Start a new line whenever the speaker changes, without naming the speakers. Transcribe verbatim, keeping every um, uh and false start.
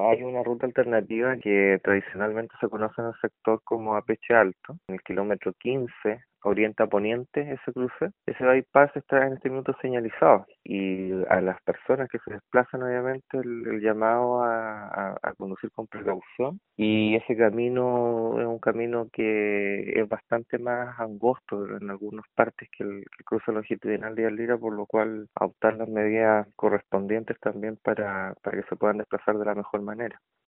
Hay una ruta alternativa que tradicionalmente se conoce en el sector como Apeche Alto, en el kilómetro quince, orienta a poniente ese cruce. Ese bypass está en este minuto señalizado y a las personas que se desplazan obviamente el, el llamado a, a- a conducir con precaución, y ese camino es un camino que es bastante más angosto en algunas partes que el, que el cruce longitudinal de Alira, por lo cual adoptar las medidas correspondientes también para, para que se puedan desplazar de la mejor manera.